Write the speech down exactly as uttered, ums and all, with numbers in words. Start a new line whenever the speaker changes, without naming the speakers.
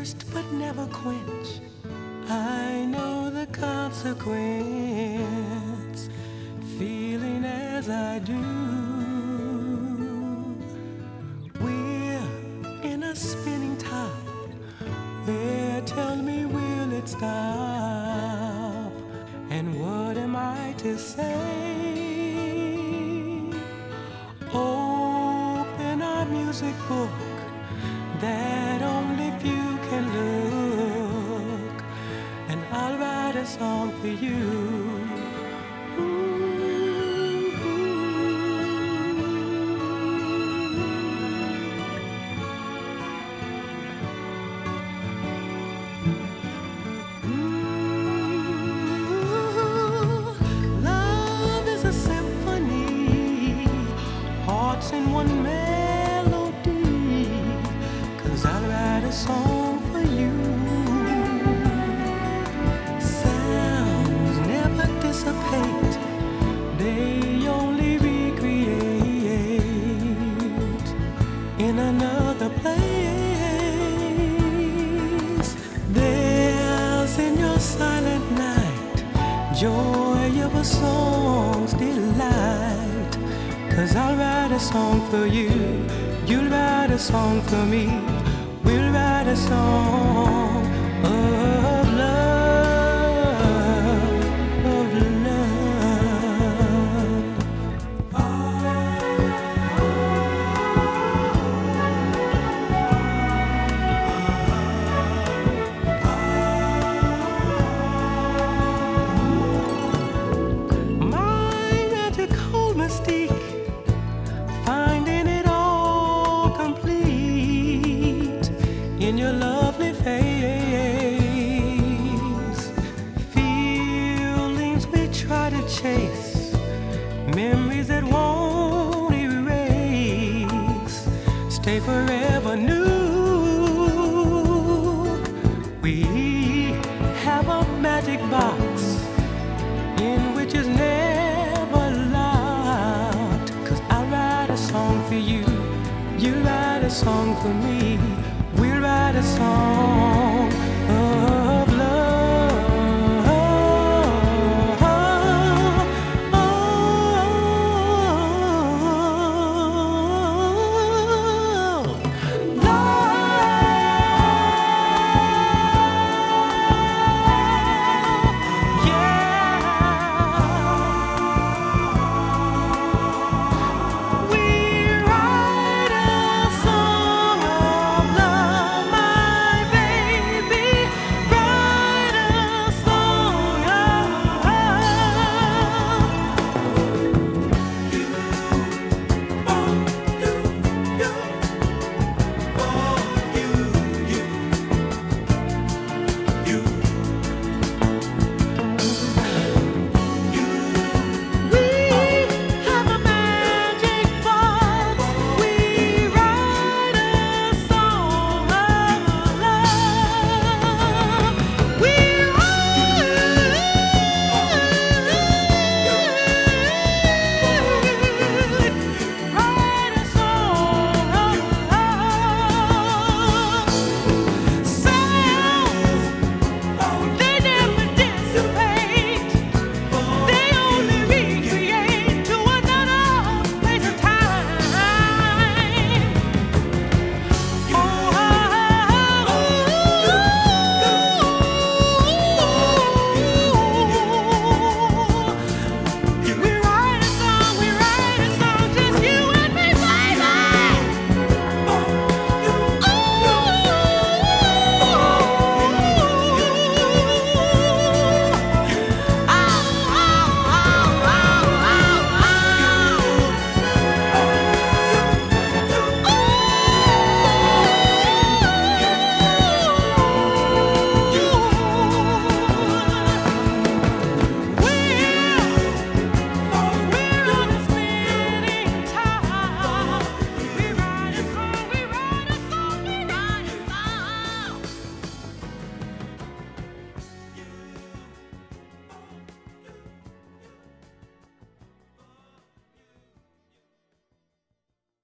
thirst but never quench. I know the consequence, feeling as I do. We're in a spinning top. There, tell me, will it stop? And what am I to say? Open our music book that only few can look, and I'll write a song for you. In one melody, 'cause I'll write a song for you. Sounds never dissipate, they only recreate in another place. There's in your silent night joy of a song's delight. 'Cause I'll write a song for you, you'll write a song for me. We'll write a song of love, of love. My magical mystique, finding it all complete in your lovely face. Feelings we try to chase, memories that won't erase, stay forever new. We have a magic box in which is never locked. 'Cause I'll write a song for you, you write a song for me. We'll write a song